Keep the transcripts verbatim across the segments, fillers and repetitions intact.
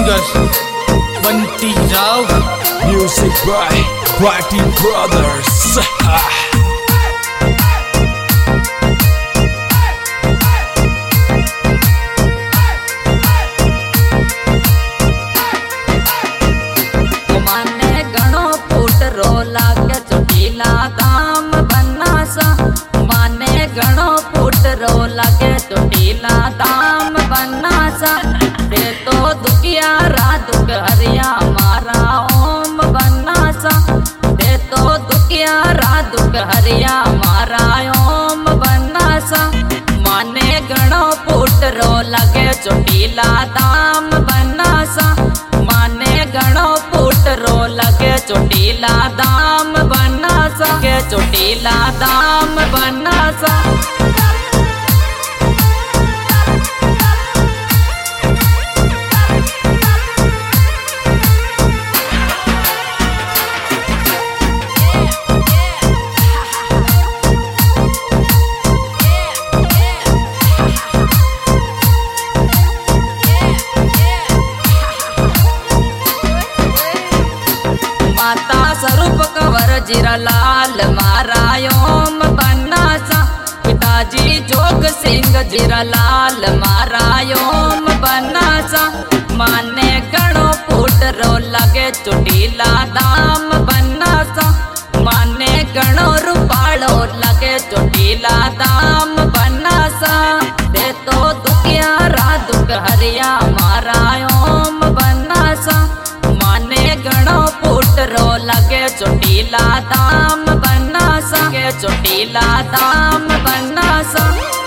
Singer Bunty Rao. Music by Party Brothers. माने गणो फूट रोला के चोटीला दाम बन्ना सा। माने गणो फूट रोला के चोटीला दाम बन्ना सा। दे तो दुखिया रा दुख हरिया मारा ओम बन्ना सा। दे तो दुखिया रा दुख हरिया मारा ओम बन्ना सा। माने गणो फूट रोला के चोटीला दाम बन्ना सा। माने गणो फूट रोला के चोटीला दाम बन्ना सा। के चोटीला दाम बन्ना सा। माता स्वरूप कवर जीरा लाल मारा ओम बन्ना सा। पिताजी जोग सिंह जीरा लाल मारा ओम बन्ना सा। माने गणो फूट रो लगे चोटीला दाम बन्ना सा। माने गणो रूपालो लगे चोटीला दाम बन्ना सा। दे तो दुखिया रा दुख हरिया मारा ओम बन्ना सा। माने गणो फूट रो लगे चोटीला दाम बन्ना सा। के चोटीला दाम बन्ना सा।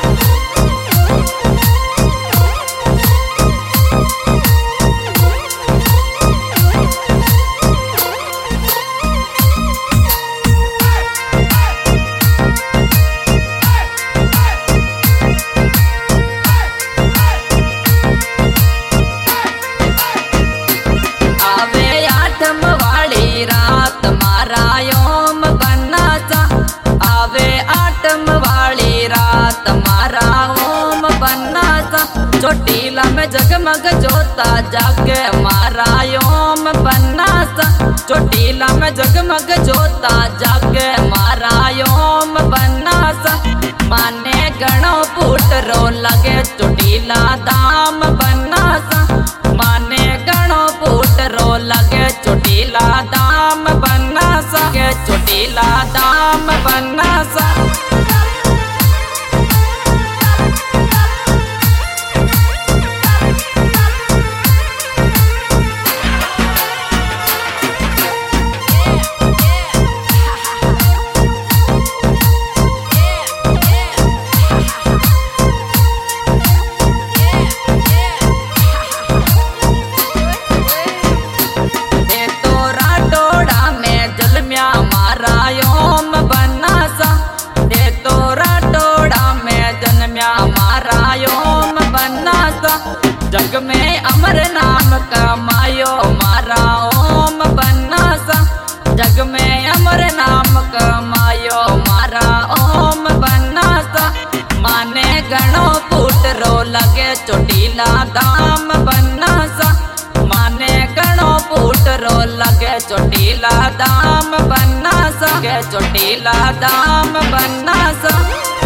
आवे आठम वाली रात मारा ओम बन्ना सा। आवे आठम वाली रात मारा ओम बन्ना सा। चोटीला में जगमग जोता जाके मारा ओम बन्ना सा। चोटीला में जगमग जोता जाके मारा ओम बन्ना सा। माने गणो फूट रो लगे चोटीला दाम बन्ना सा। माने गणो फूट रो लगे चोटीला दाम बन्ना सा। के चोटीला दाम बन्ना सा। दे तो राटोड़ा में जलम्या मारा ओम बन्ना सा। दे तो राटोड़ा में जन्म्या मारा ओम बन्ना सा। जग में अमर नाम कमायो मारा ओम बन्ना सा। जग में अमर नाम कमायो मारा ओम बन्ना सा। माने गणो फूट रो लगे चोटीला दाम बन्ना सा। माने गणो फूट रो लगे चोटीला दाम बन्ना सा। के चोटीला दाम बन्ना सा।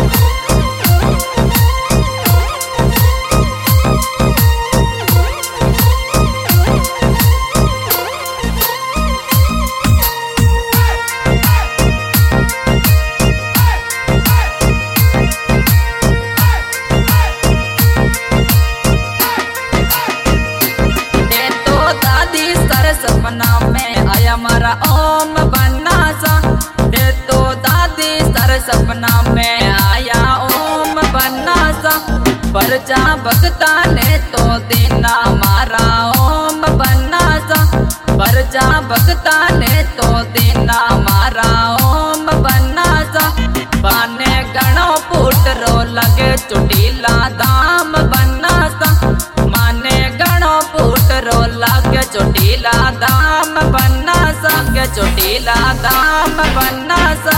दे तो दादी सर सपना में आया मारा ओम बन्ना सा। दे तो दादी सर सपना में आया ओम बन्ना सा। परजा भगता ने तो देना मारा ओम बन्ना सा। परजा भगता ने तो देना मारा ओम बन्ना सा। पाने गणो फूट रो लगे चोटीला दाम बन्ना सा। माने गणो फूट रो लगे चोटीला दाम बन्ना सा। के चोटीला दाम बन्ना सा।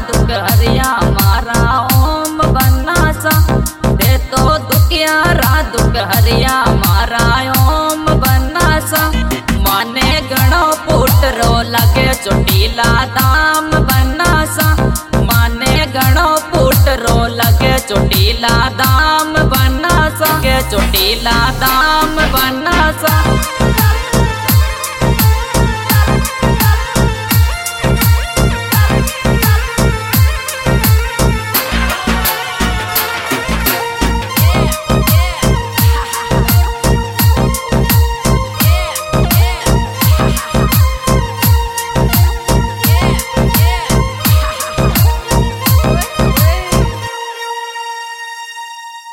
दुख हरिया मारा ओम बनासा दे तो दुखियारा दुख हरिया मारा ओम बनासा माने गणो पुटरो लगे चोटीला दाम बनासा माने गणो पुटरो लगे चोटीला दाम बनासा के चोटीला दाम बना